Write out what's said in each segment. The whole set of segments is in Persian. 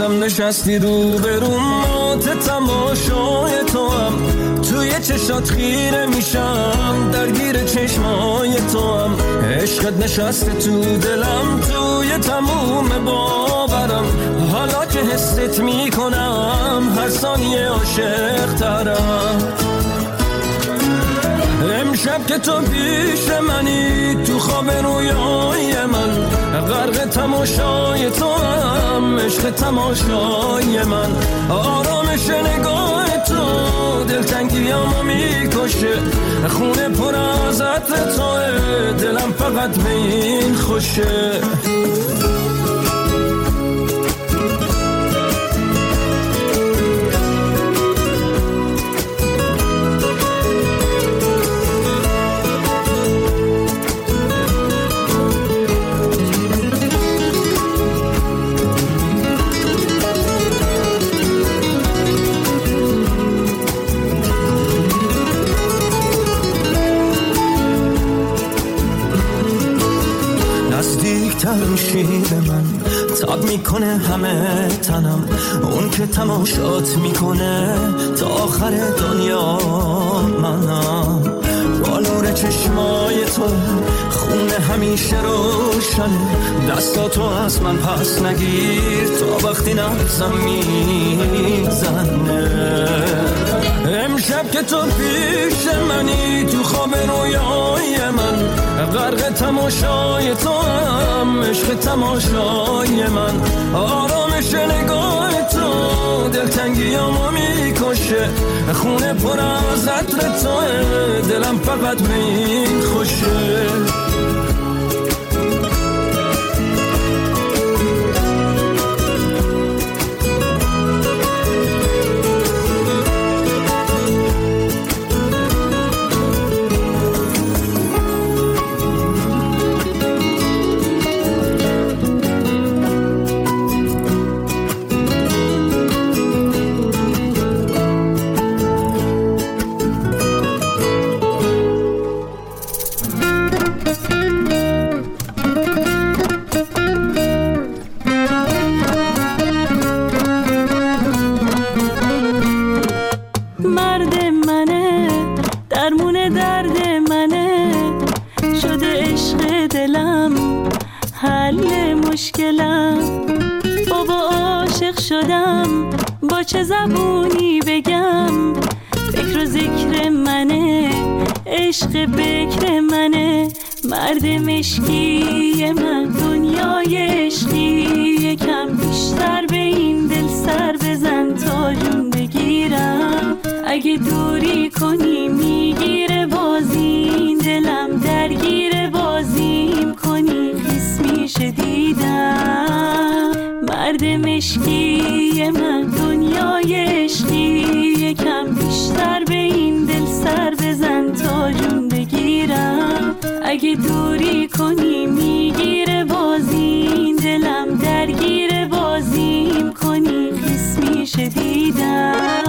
بازم نشستی رو به رو، مات تماشای تو هم، توی چشات خیره میشم، درگیر چشمای تو هم، عشقت نشسته تو دلم، توی تموم باورم، حالا که حست میکنم هر ثانیه عاشق ترم. امشب که تو پیش منی، تو خواب رویای من، غرق تماشای تو هم، عشق تماشای من، آرامش نگاه تو دلتنگیامو میکشه، خونه پر از عطر توه، دلم فقط به این خوشه. میشی به من، تاب میکنه همه تنم، اون که تماشات میکنه تا آخر دنیا منم، با نور چشمای تو خونه همیشه روشنه، دستاتو از من پس نگیر تا وقتی نبزم میزنه. امشب که تو پیش منی، تو خواب رویای من، غرق تماشای تو هم، عشق تماشای من، آرامش نگاه تو دلتنگیامو میکشه، خونه پر از عطر توه، دلم فقط به این خوشه. چه زبونی بگم، فکر و ذکر منه، عشق بکر منه، مرد مشکی من، دنیای عشقی، یکم بیشتر به این دل سر بزن تا جون بگیرم، اگه دوری کنی میگیره بازی، دلم درگیر بازیم کنی خیس میشه دیدم، مرد مشکی من، دنیای عشقی، یکم بیشتر به این دل سر بزن تا جون بگیرم، اگه دوری کنی میگیره بازی، دلم درگیر بازیم کنی خیس میشه دیدم.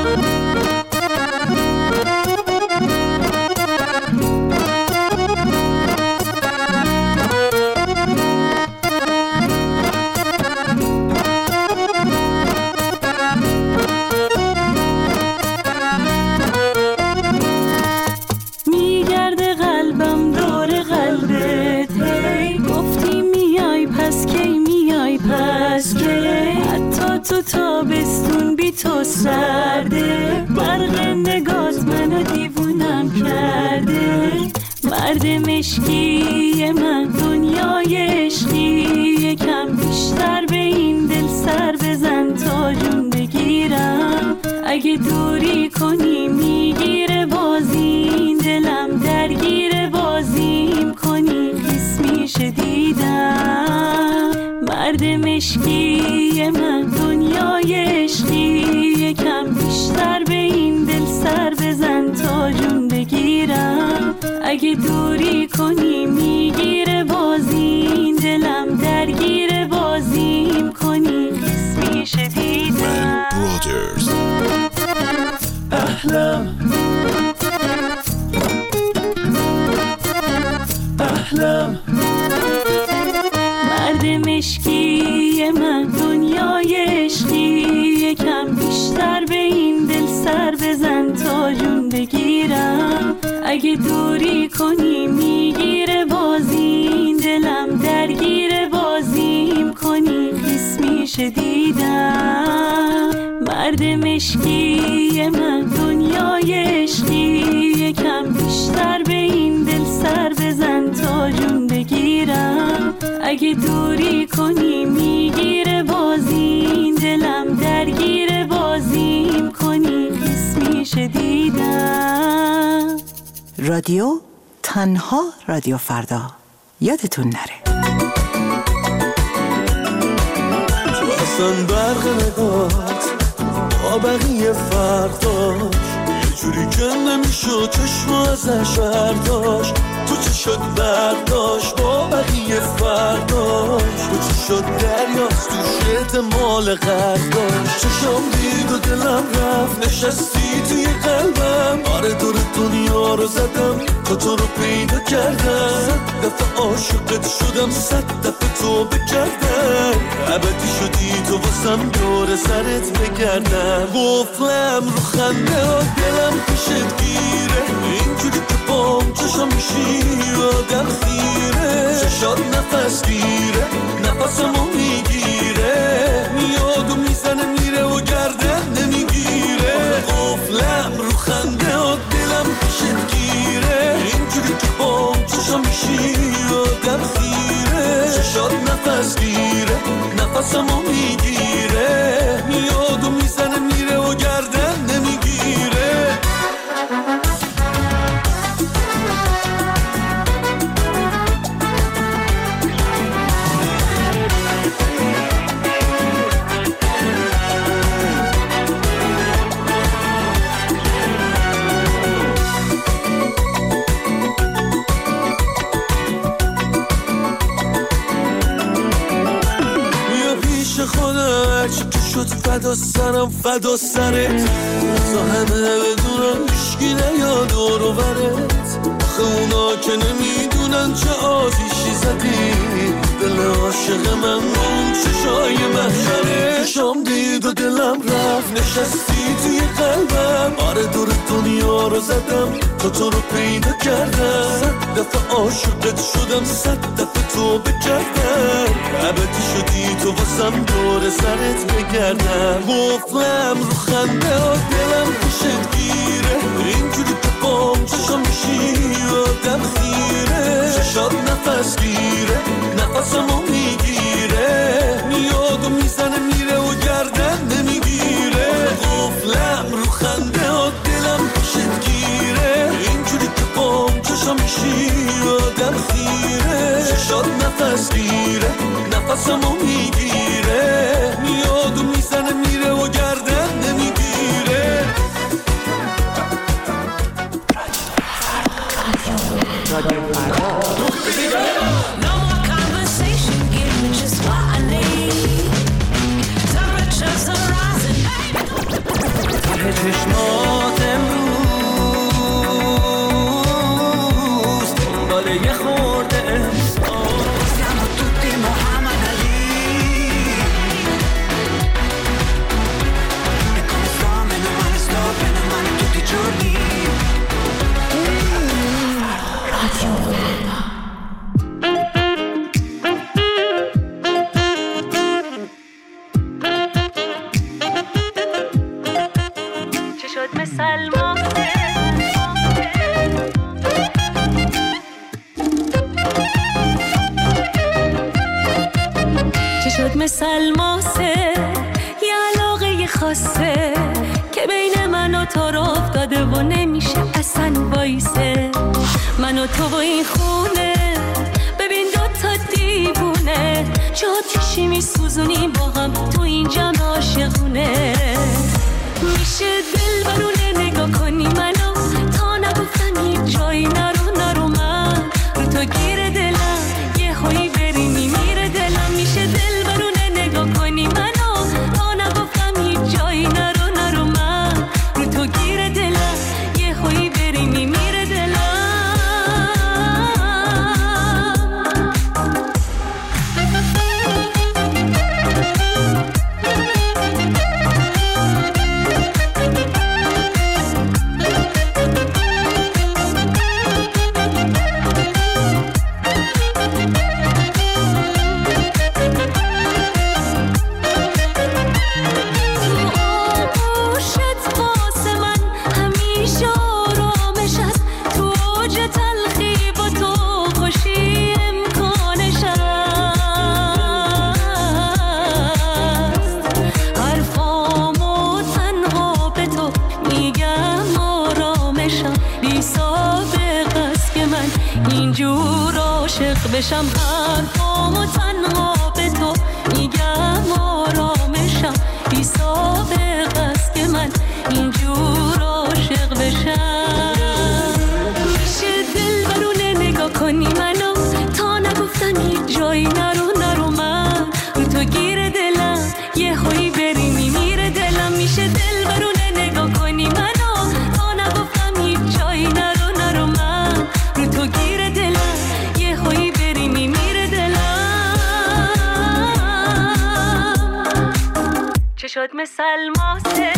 تو تابستون بی تو سرده، برق نگات منو دیوونم کرده، مرد مشکی من، دنیای عشقی، یکم بیشتر به این دل سر بزن تا جون بگیرم، اگه دوری کنی میگیره بازی، دلم درگیر بازیم کنی خیس میشه دیدم، مرد مشکی من، دنیای عشقی، یکم بیشتر به این دل سر بزن تا جون بگیرم، اگه دوری کنی میگیره بازی، دلم درگیر بازیم کنی خیس میشه دیدم. احلام احلام، مرد مشکی من، دنیای یکم بیشتر به این دل سر بزن تا جون بگیرم. اگه دوری کنی میگیره بازی دلم، درگیر بازیم کنی خیس میشه دیدم. مرد مشکی من دنیای عشقی، یکم بیشتر به این دل سر بزن تا جون بگیرم. اگه دوری کنی میگیره بازی دلم، درگیر بازیم کنی خیس میشه دیدم. رادیو تنها رادیو فردا، یادتون نره. تو اصلا برق نگات با بقیه فرداش یه جوری که نمیشد چشم ازش برداشت. تو چه شد برداشت با بقیه فرداش، تو چه شد دریاست تو شد مال غرداشت. چشم دید و دلم رفت نشستی توی قلبم. آره دور دنیا رو زدم تا تو رو پیدا کردم. 100 دفعه عاشقت شدم 100 دفعه توبه کردم. ابدی شدی تو واسم دور سرت بگردم. قفلم رو خنده ها دلم پیشت گیره، اینجوری که بام چشم میشی آدم خیره. چشات نفس گیره نفسمو میگیره، میاد و میزنه میره و گردن نمیگیره. قفلم رو خنده ها دلم پیشت گیره، اینجوری که بام چشم میشی آدم خیره. چشات نفس گیره نفسمو میگیره، میاد و میزنه میره و گردن نمیگیره. شد فدا سرم فدا سرت، تا همه بدونن هیشگی نیاد دور و برت. آخه اونا که نمیدونن چه آتیشی زدی دل عاشق من اون چشای محشره. شام دید و دلم رفت نشستی توی قلبم. آره دور دنیا رو زدم تا تو رو پیدا کردم. 100 دفعه عاشقت شدم 100 دفعه توبه کردم. ابدی شدی تو واسم دور سرت بگردم. قفلم رو خنده ها دلم پیشت گیره، اینجوری که بام چشم میشی آدم خیره. چشات نفس گیره نفسمو میگیره، میاد و میزنه میره و گردن نمیگیره. قفلم رو خنده ها دلم پیشت گیره، اینجوری که بام چشم میشی آدم خیره. چشات نفس گیره نفسمو میگیره، میاد و میزنه میره و گردن نمیگیره. رادیو فردا. چشمات امروز دنبال یه خورده احساس. Siamo tutti Muhammad Ali. E come sto, meno male sto, bene o male tutti i giorni. چه شد مثل ماهه، چه شد مثل ماسه، یه علاقه خاصه که بین من و تو رو افتاده و نمیشه اصلا وایسه. من و تو و این خونه ببین دوتا دیوونه، جا چشی میسوزونیم با هم تو این جمع عاشقونه. میشه دل برونه نگاه کنی منو تا نگفتم هیچ جایی نرو من رو تو گیر دلم یه هایی بری میمیره دلم. میشه دل برونه نگاه کنی منو تا نگفتم هیچ جایی نرو من رو تو گیر دلم یه هایی بری میمیره دلم. اینجور عاشق بشم حرفامو تنها به تو میگم آرامشم بی سابقه است که من اینجور عاشق بشم. میشه دل برونه نگاه کنی منو تا نگفتم هیچ جایی نرو من رو تو گیر دلم یه هایی بری میمیره دلم. میشه دل برونه نگاه کنی منو تا نگفتم هیچ جایی نرو من رو تو گیر دلم یه هایی بری میمیره دلم. چه شد مثل ماسه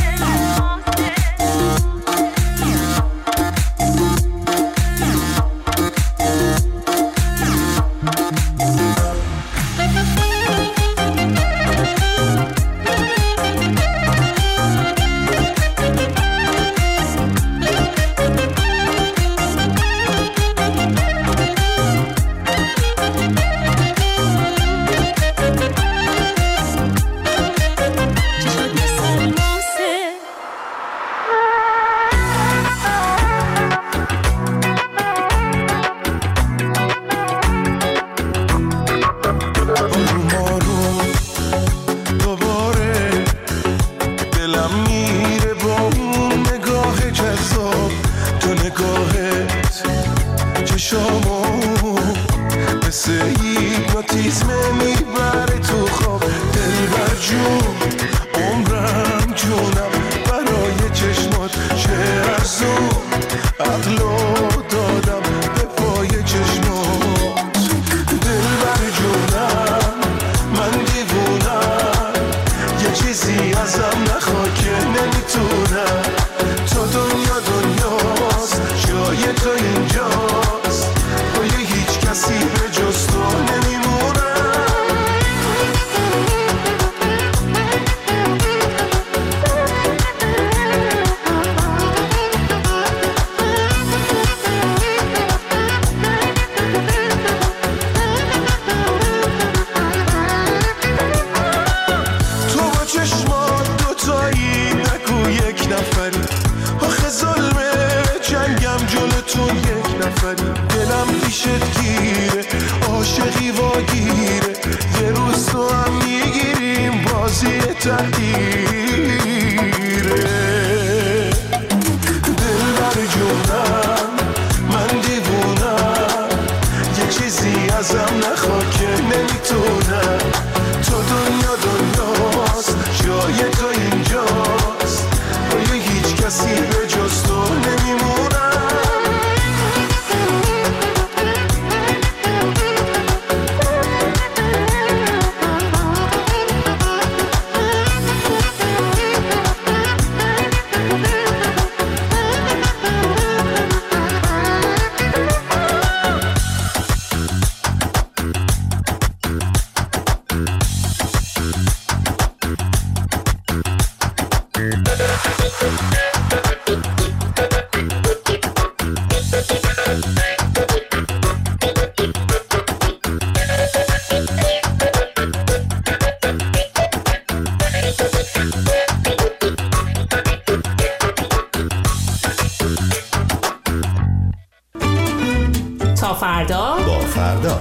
تا فردا با فردا.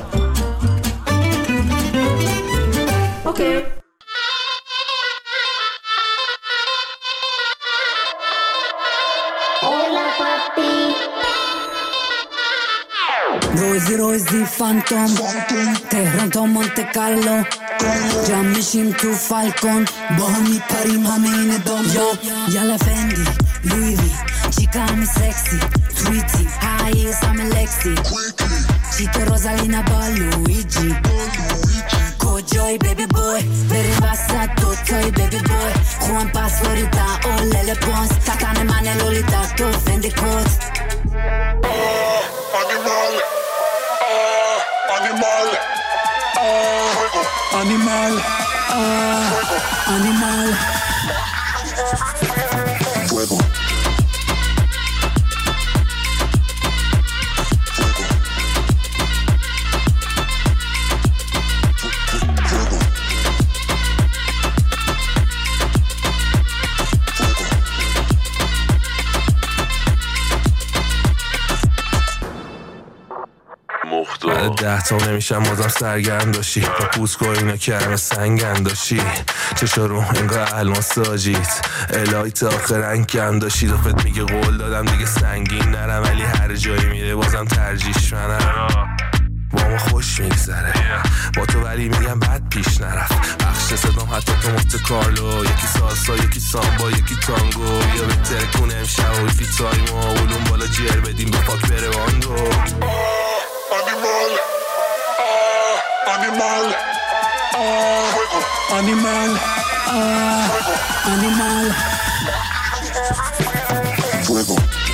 اوکی. روزی فانتوم تهران تا مونت کارلو جمع میشیم تو فالکون با هم میپریم همه این دنیا. یالا فندی لوی وی چیکا همه سکسی تویتی هاییز همه لکسی چیتو روزالینا با لویجی کجای بیبی بوی بریم وسط دوتای بیبی بوی خوان پاسپوریتا اولل پونس تکن من لولیتا تو فندی کود Animal, animal. Fuego. بعد 10 تا نمیشم بازم سرگرم داشتی با پوست کن اینا کرم سنگن داشتی چشا رو انگار الماس آجیت الهی تا آخر انگم داشتی دفت میگه قول دادم دیگه سنگین نرم ولی هر جایی میره بازم ترجیش منم با ما خوش میگذره با تو ولی میگم بد پیش نرفت بخش صدام حتی تو مفت کارلو یکی سالسا یکی سامبا یکی تانگو یا بهتره کنه امشب و یکی تایمو اولون بالا جیر بدیم به پاک بره واندو Animal, animal, animal, fuego.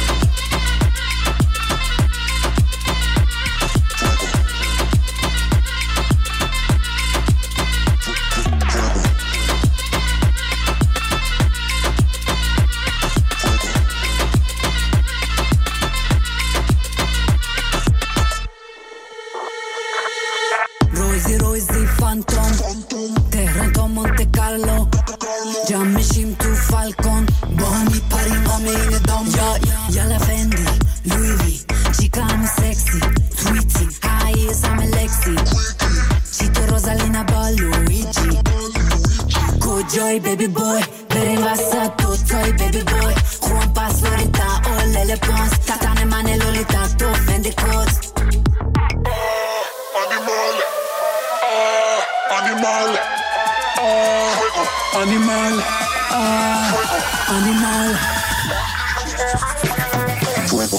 روزی فانتوم تهران تا مونته کارلو جمع میشیم تو فالکون با هم میپریم همین دام یالا فندی لویوی چیکا همه سکسی تویتی هاییز همه لکسی چیتو روزالینا با لویجی کجای بیبی بوی بریم وسط دوتای بیبی بوی خوام پس فلوریدا اولل پونس تتن من لولیتا تو فندی کت Animal, animal, animal, fuego.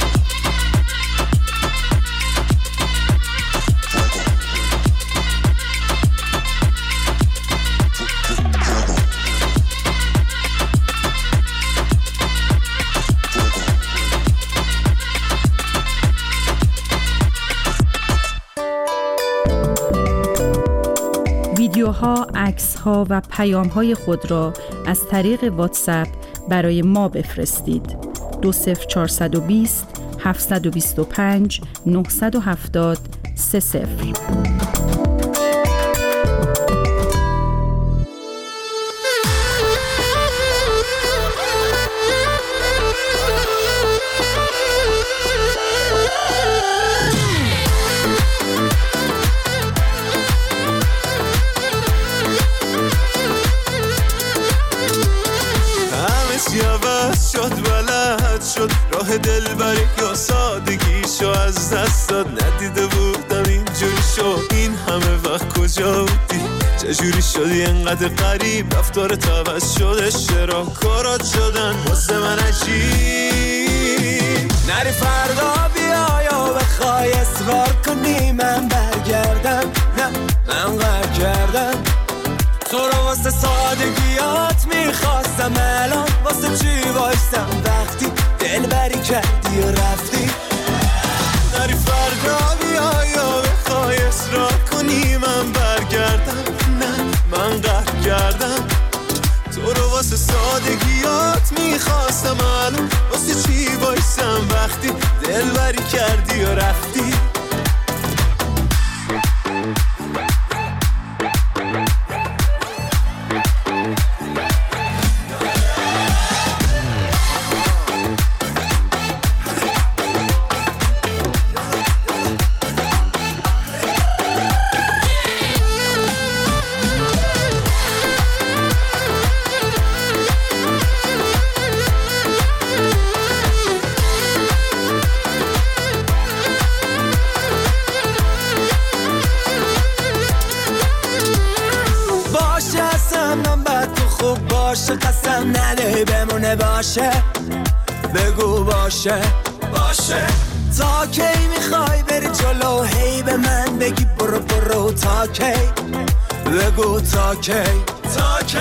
ویدیوها، عکس‌ها و پیام‌های خود را از طریق واتساپ برای ما بفرستید. 20420 725 970 30. شد راه دلبری یا سادگیشو از دست داد ندیده بودم اینجوری شد این همه وقت کجا بودی چجوری شدی انقدر قریب رفتارت عوض شده چرا کارات شدن واسه من عجیب نری فردا بیا یا بخوای اصرار کنی من برگردم نه من قهر کردم تو رو واسه سادگیات میخواستم الان واسه چی وایستم وقتی دلبری کردی و رفتی نری فردا بیا یا بخوای اصرار کنی من برگردم نه من قهر کردم تو رو واسه سادگیات میخواستم الان واسه چی وایستم وقتی دلبری کردی و رفتی قسم نده بمونه باشه بگو باشه باشه تا کی میخوای بری جلو هی به من بگی برو برو تا کی بگو تا کی تا کی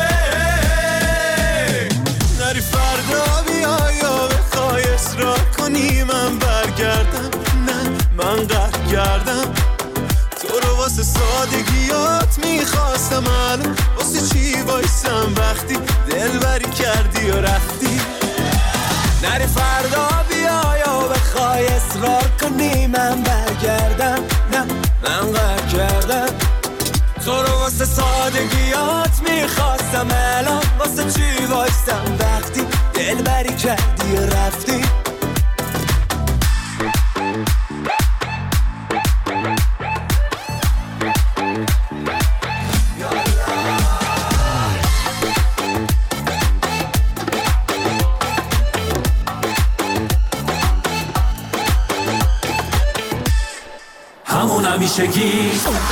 نری فردا بیا یا بخوای اصرار کنی من برگردم نه من قهر کردم تو رو واسه سادگیات میخواستم الان واسه چی وایستم وقتی دلبری کردی و رفتی نری فردا بیا یا بخوای اصرار کنی من برگردم نه من قهر کردم تو رو واسه سادگیات میخواستم الان واسه چی وایستم وقتی دلبری کردی و رفتی همون همیشگی.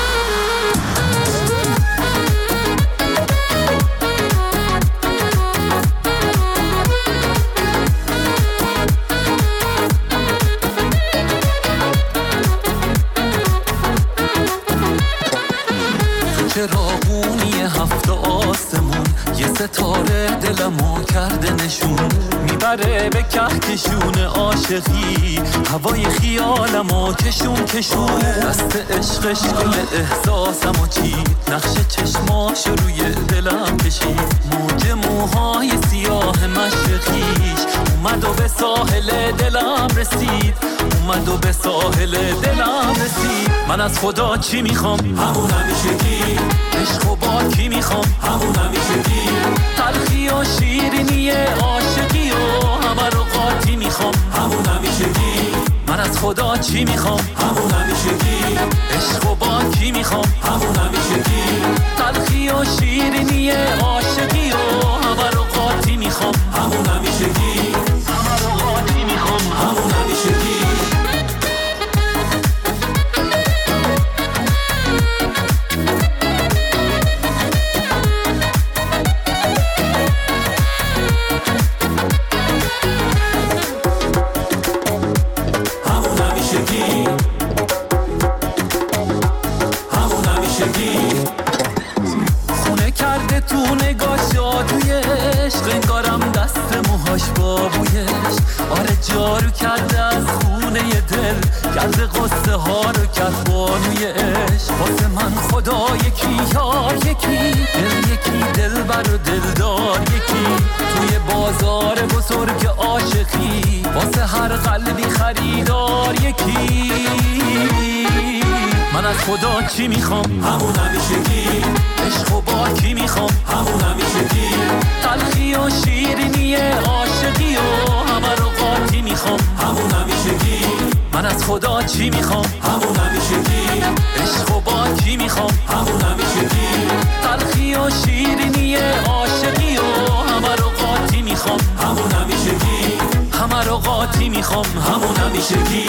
چراغونی هفت آسمون یه ستاره دلمو کرده نشون، میبره به کهکشون عاشقی هوای خیالمو کشون کشون. دست عشقش دل احساسمو چید، نقش چشماش روی دلم کشید. موج موهای سیاه مشرقیش اومد و به ساحل دلم رسید، اومد و به ساحل دلم رسید. من از خدا چی میخوام؟ همون همیشگی. عشق و با کی میخوام؟ همون همیشگی. تلخی و شیرینی عاشقی و همه رو قاطی میخوام، همون همیشگی. من از خدا چی میخوام؟ همون همیشگی. عشق و با کی میخوام؟ همون همیشگی. تلخی و شیرینی عاشقی و همه رو قاطی میخوام، همون همیشگی. همه رو قاطی میخوام، همون همیشگی. خونه کرده تو نگاه شادوی عشق، انگارم دست موهاش بابویش. آره جارو کرده از خونه دل، کرده قصه ها رو کرد بانوی عشق. واسه من خدا یکی یار یکی، دل یکی دل بر و دلدار یکی. توی بازار بزرگ عاشقی واسه هر قلبی خریدار یکی. من از خدا چی میخوام؟ همون همیشگی. عشق و با کی میخوام؟ همون همیشگی. تلخی و شیرینی عاشقی و همه رو قاطی میخوام، همون همیشگی. من از خدا چی میخوام؟ همون همیشگی. عشق و با کی میخوام؟ همون همیشگی. تلخی و شیرینی عاشقی و همه رو قاطی میخوام، همون همیشگی. همه رو قاطی میخوام، همون همیشگی.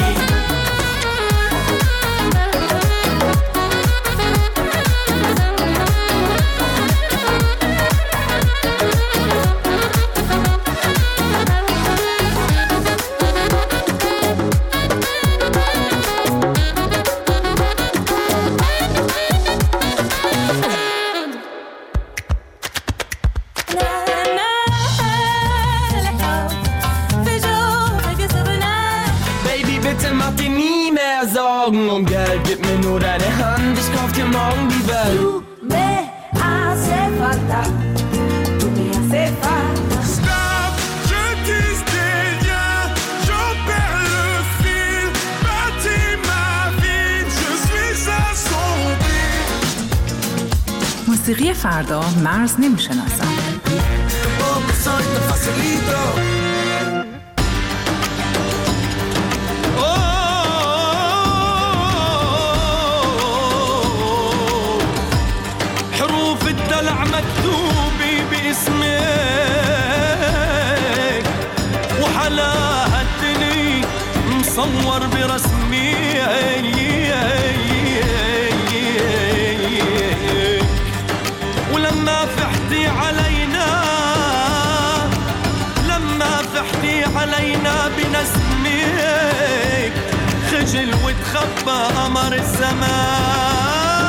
Und Geld, gib mir nur deine Hand, ich kauf dir morgen die Welt. Du me hace falta, tu me hace falta. Stop, je tisse des liens, j'en perds le fil. Bâtis ma vie, je suis assombri. موسیقی فردا مرز نمیشناسد. مكتوبي باسمك وحلاها الدني مصور برسمي. ولما فحتي علينا، لما فحتي علينا بنسمك، خجل وتخبى قمر الزمان.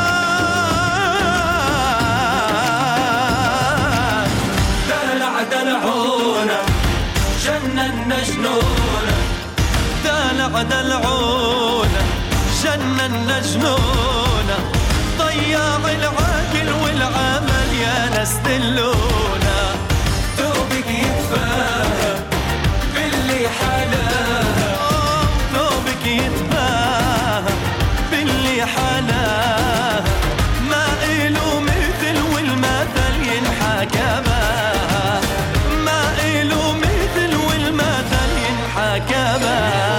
دلعونا جننا جنونا، دلع دلعونا جننا جنونا. ضياع العقل والعمل يا ناس دلونا. توبك يتفاهم باللي حلاها، توبك يتفاهم باللي حلاها. ما إله مثل والمثل ينحكى بها، ما إله مثل والمثل ينحكى بها.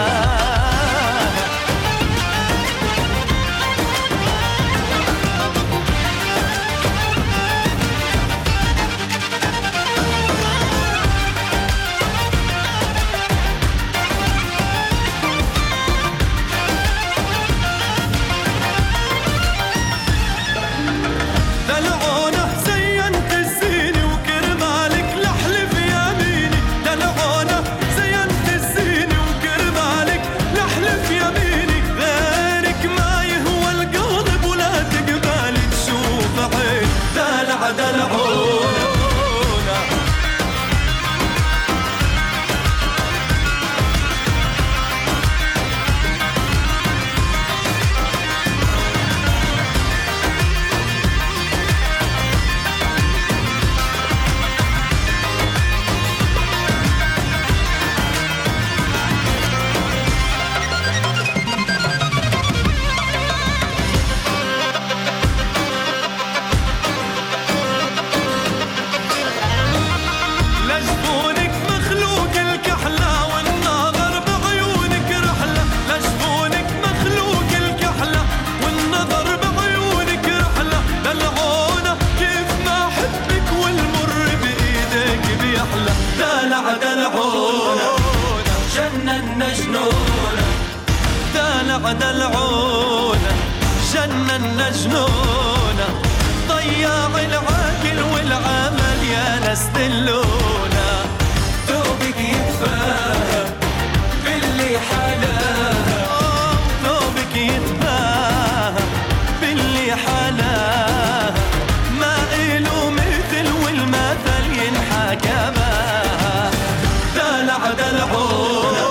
جنن نجنونا ضيع العقل والعمل يا ناس دلونا توبك يتفاهم باللي حلاها توبك يتفاهم باللي حلاها ما إله مثل والمثل ينحكى بها دلع دلعونا.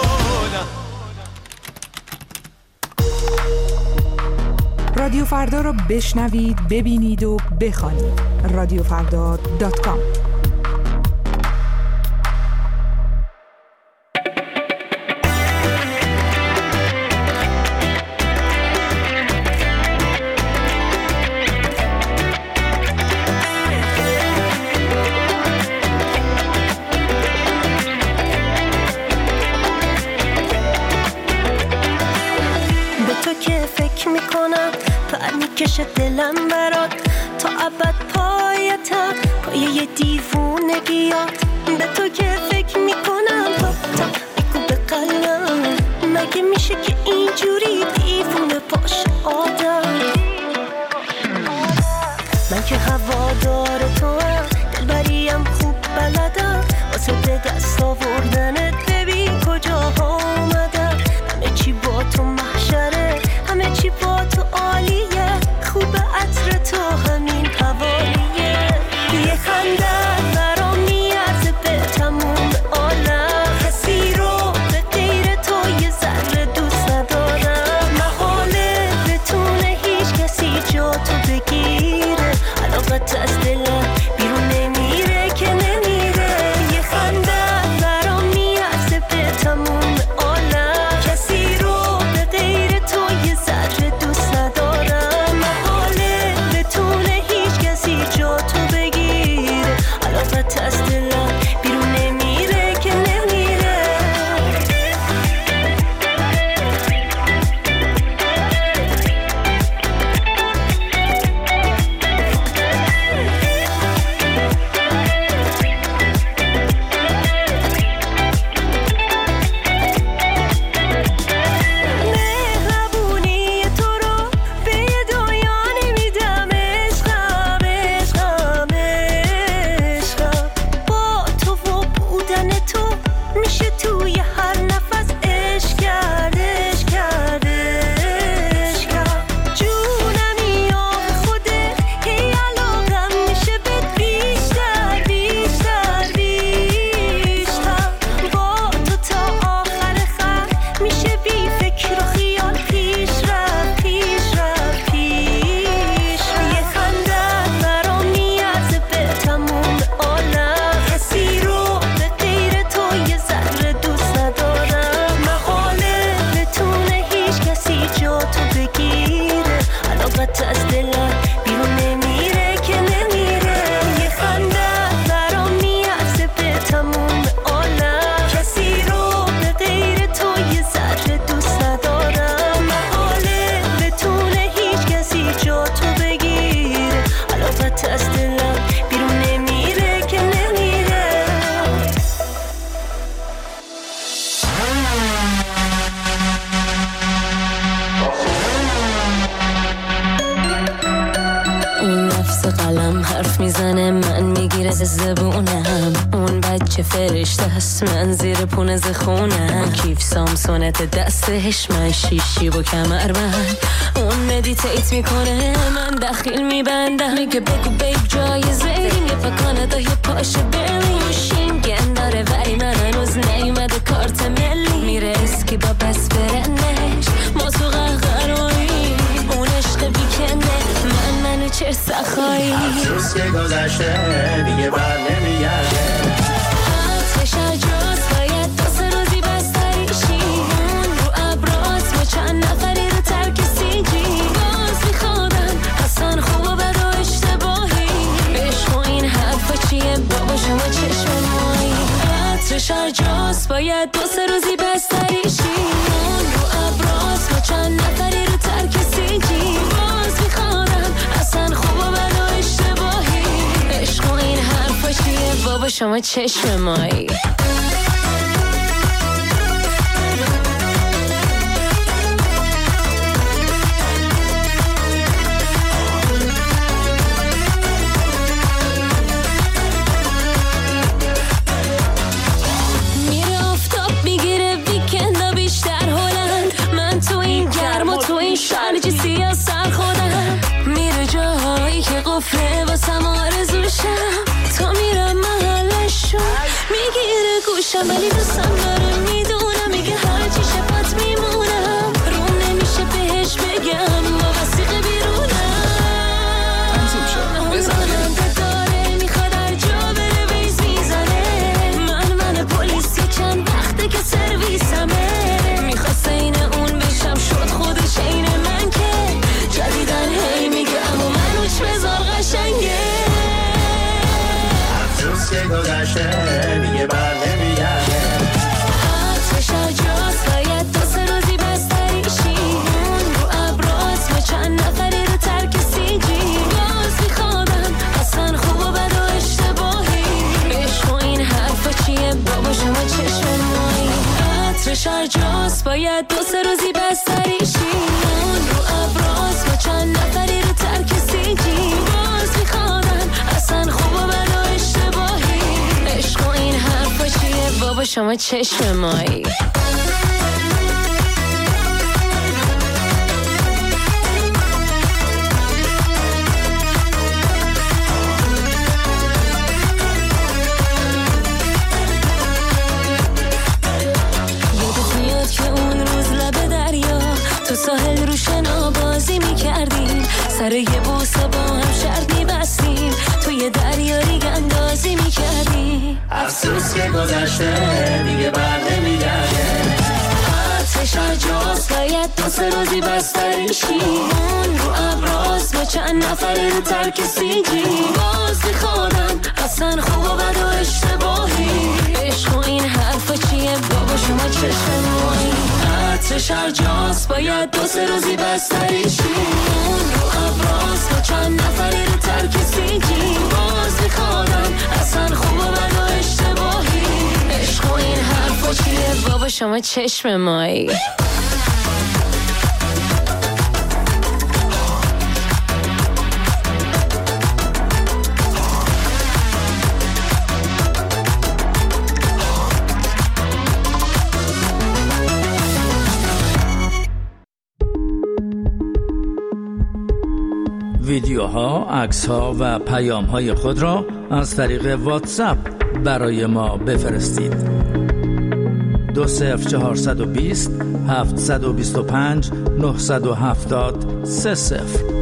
رادیو فردا را بشنوید، ببینید و بخوانید. رادیوفردا.com. میکشه دلم برات تا ابد پایتم پایه دیوونگیات به تو که فکر میکنم تا میگو به قلبم مگه میشه که اینجوری دیوونه باشه آدم من که هوادار تو هم دلبریم خوب بلدم واسه به دست آوردنت ببین کجاها اومدم همه چی با تو محشره همه چی با تو عالیه خوب عطر تو همین حوالیه یه خنده برام میارزه به تموم عالم کسی رو به غیر تو یه ذره دوست ندارم محاله بتونه هیچ کسی جا تو بگیره علاقت از دلم بیرون نمیره که نمیره یه خنده برام میارزه به تموم عالم کسی رو به غیر تو یه ذره دوست ندارم محاله بتونه هیچ کسی جا تو بگیره علاقت از دلم بیرون نمیره که نمیره مهربونی تو رو به دنیا نمیدم عشقم عشقم عشقم با تو و بودن تو میشه توی هر نفس عشق کرد عشق کرد عشق کرد جونمی آب خودت هی علاقم میشه بهت بیشتر بیشتر بیشتر با تو تا آخر خط میشه بی فکر و خیال پیش رفت پیش رفت پیش یه خنده برام میارزه به تموم عالم کسی رو به غیر تو یه ذره دوست ندارم محاله بتونه هیچ کسی جا تو بگیره علاقت از دلم بیرون نمیره که نمیره یه خنده برام میارزه به تموم عالم کسی رو به غیر تو یه ذره دوست ندارم محاله بتونه هیچ کسی جا تو بگیره علاقت از دلم بیرون نمیره که نمیره اون نفس قلم حرف میزنه من میگیره زبونم اون بچه فرشته هست من زیر پونه زخونم کیف سامسونت دستش من شیشی و کمربند اون مدیتیت میکنه من دخیل میبندم میگه بگو بیب جایزه یه پا یه پاشه بریم شینگن داره ولی من هنوز نیومده کارت ملی میره اسکی با بس برنش ما تو قهقرایی اون عشق بیکنه منو چه سخایی افسوس که گذشته دیگه بر نمیگرده آتش اجاز باید دو سه روزی بستریشی اون رو ابراز ما چند نفری رو ترک سیجی باز میخوادم اصلا خوب و بد و اشتباهی عشق و این حرفا چیه بابا شما چشم مایی آتش اجاز باید دو سه روزی بستریشی اون رو ابراز ما چند نفری رو ترک سیجی باز میخوادم اصلا خوب و بد و اشتباهی عشق و این حرفا چیه بابا شما چشم مایی باید 2-3 روزی بستریشی. اون رو ابراز با چند نفری رو ترک سیجی. باز میخوادم اصلا خوب و بد و اشتباهی. عشق و این حرفا چیه بابا شما چشم مایی. ساحل رو شنا بازی میکردیم، سر یه بوسه با هم شرط میبستیم، توی دریا ریگ اندازی میکردیم. افسوس که گذشته دیگه بر نمیگرده. آتش جاست باید 2-3 روزی بستریشی. اون رو ابراز با چند نفر رو ترک سیجی. باز میخوادم اصلا خوب و بد و اشتباهی. عشق و این حرفا چیه بابا شما چشم مایی. آتش جاست باید 2-3 روزی بستریشی. اون رو ابراز با چند نفری رو ترک سیجی. باز میخوادم اصلا خوب و بد و اشتباهی. عشق و این حرفا چیه بابا شما چشم مایی. ویدیوها، عکس‌ها و پیام‌های خود را از طریق واتساپ برای ما بفرستید. 20420 725 970 30.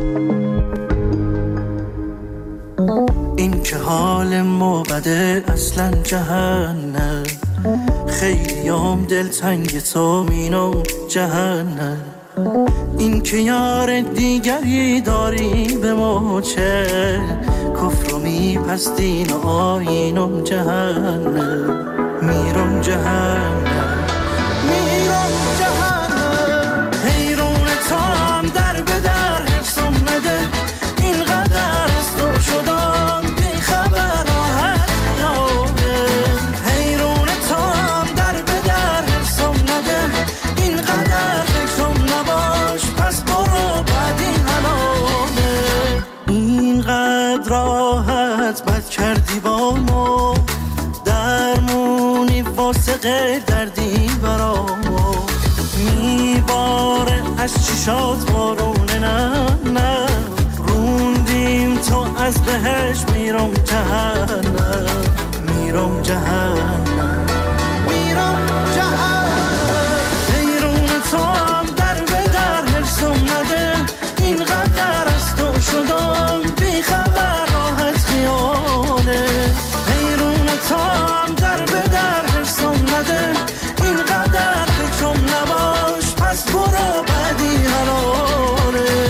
این که حال ما بده اصلا جهنم. خیلیام دلتنگ تو مینم جهنم. این که یار دیگری داری به ما چه، کفر و میپستین و آینم جهنم. میرم جهنم، میرم جهنم. حیرون تام در به در حفظم نده. اینقدر از تو شدم بی خبر راحت یاده. حیرون تام در به در حفظم نده. اینقدر فکرم نباش پس برو بعد این حلاله. اینقدر راحت بد کردی با ما، درمونی واسه غیر دردی برا ما. میباره از چشات بارونه نه نه. روندیم تو از بهش میرم جهنم. میرم جهنم، میرم جهنم. حیرون تو هم در به در حرسم نده. اینقدر از تو شدم بی خبر راحت خیاله. حیرون تو هم در به در حرسم نده. اینقدر فکرم نباش پس برو بعدی حلاله.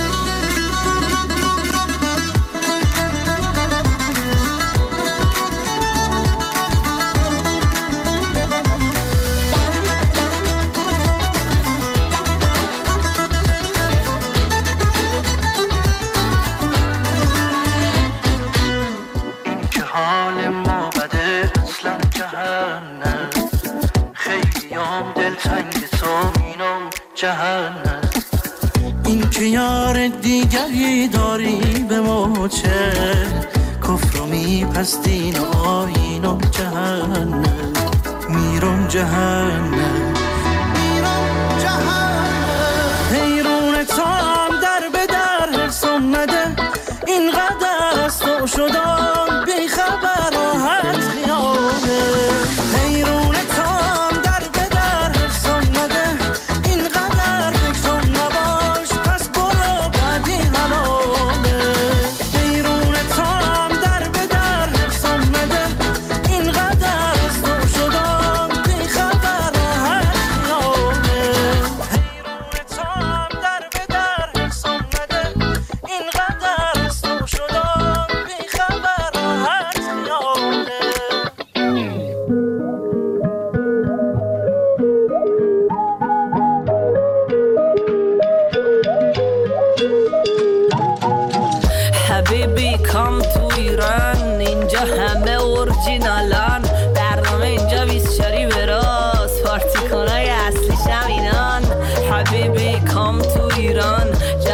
حال ما بده اصلا جهنم. خیلیام دلتنگ تو مینم جهنم. این که یار دیگری داری به ما چه، کفر و میپستین و آینم جهنم. میرم جهنم، میرم جهنم. حیرون تو هم در به در حرسم نده. اینقدر از تو شدم بی خبر راحت خیاله. حیرون تو هم در به در حرسم نده. اینقدر فکرم نباش پس برو بعدی حلاله. حیرون تو هم در به در حرسم نده. اینقدر از تو شدم بی خبر راحت خیاله. حیرون تو هم در به در حرسم نده. اینقدر از تو شدم بی خبر راحت خیاله. حبیبی کام تو ایران، اینجا همه اورجینالان. برنامه اینجا 24 به راست، پارتی کنای اصلیش هم اینا.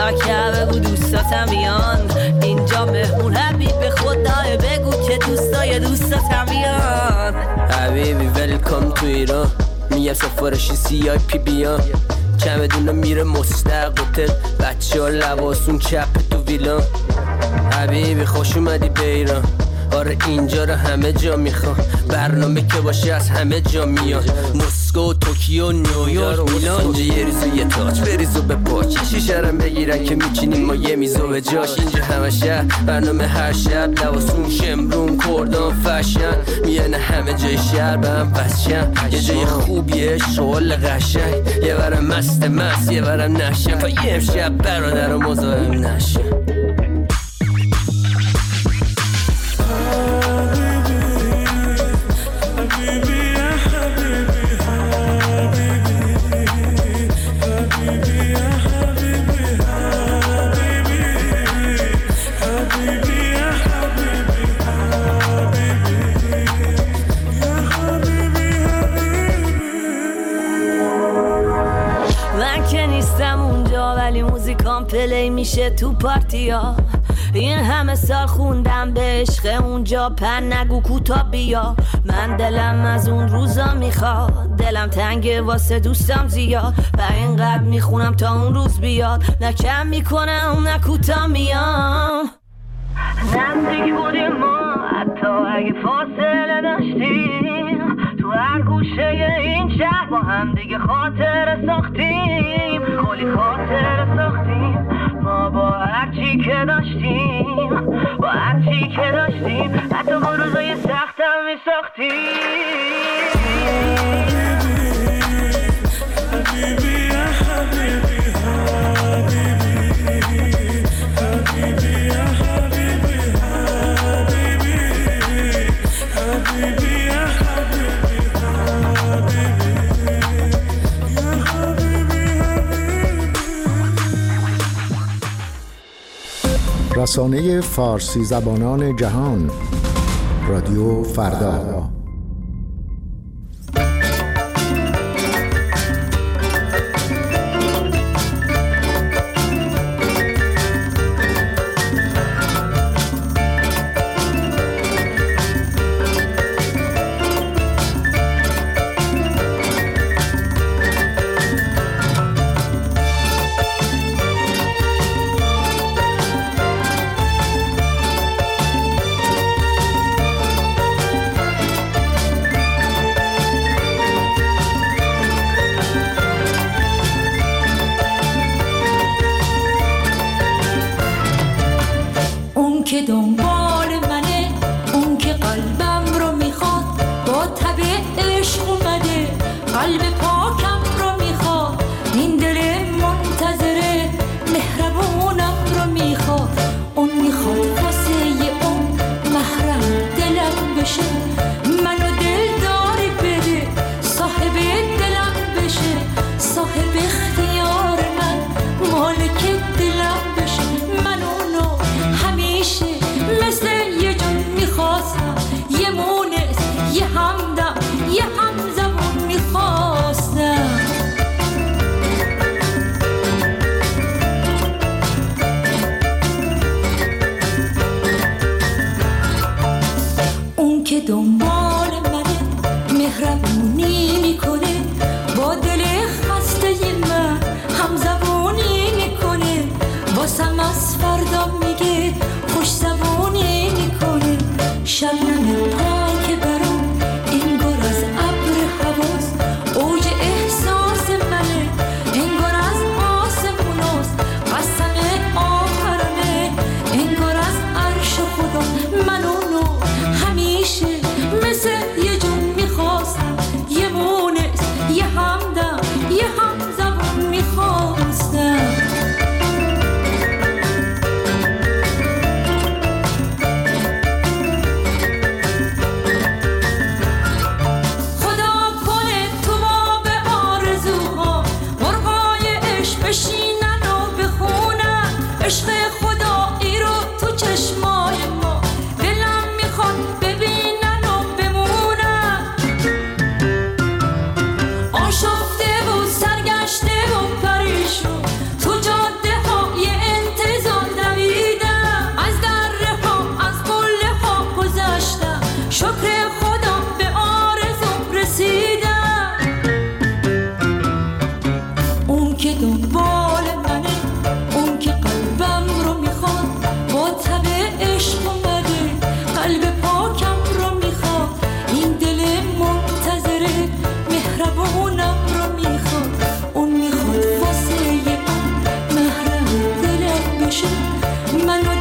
که بگو دوستاتم بیان اینجا مهمون حبیب خدای بگو که دوستای دوستاتم بیان حبیبی ویلکام تو ایران میگم سفارشی CIP بیان چمدونم میره مستقبل بچه ها لباسون چپ تو ویلان حبیبی خوش اومدی به ایران آره اینجا رو همه جا میخوام برنامه که باشه از همه جا میاد مسکو توکیو نیویورک میلان اینجا یه ریزو یه تاج بریزو به پاچ شیشه رم بگیرن که میچینیم ما یه میزو به جاش اینجا همه شهر برنامه هر شب لباسون شمرون کردان فشن میانه همه جای شهر به هم بسشن یه جای خوبیه شغل قشنگ یه برم مست یه برم نشن تا یه امشب برادر و مزاحم نشن پلی میشه تو پارتیا این همه سال خوندم به عشق اونجا پن نگو کوتا بیا من دلم از اون روزا میخواد دلم تنگه واسه دوستم زیاد و اینقدر میخونم تا اون روز بیاد نه کم میکنم نه کوتا میام نزدیک بودیم ما حتی اگه فاصله داشتیم تو هر گوشه این شهر با هم دیگه خاطر ساختیم کلی خاطر ساختیم ما با هرچی که داشتیم با هرچی که داشتیم حتی با روزای سختم میساختیم حبیبی یا حبیبی حبیبی یا حبیبی حبیبی یا رسانه فارسی زبانان جهان رادیو فردا که دنبال منه اون که قلبم رو میخواد با تب عشق اومده قلب پاکم رو میخواد این دل منتظره مهربونم رو میخواد اون میخواد واسه اون محرم دلم بشه منو دلداری بده صاحب دلم بشه صاحب اختیار من مالک دلم بشه من اونو همیشه مثل یه جون میخواستم یه مونس یه همدم یه همزبون میخواستم اون که دنبال منه مهربونی میکنه با دل خسته من همزبونی میکنه واسم از فردا میگه خوش زبونی میکنه شبنم پاک برام انگار از ابر حواس اوج احساس منه انگار از آسموناست قسم آخرمه انگار از عرش خدا من اونو همیشه مثل یه جون میخواستم یه مونس یه همدم یه همزبون میخواستم بشینن و بخونن عشق خدایی رو تو چشمای ما دلم میخواد ببینن و بمونن آشفته و سرگشته و پریشون تو جاده های منو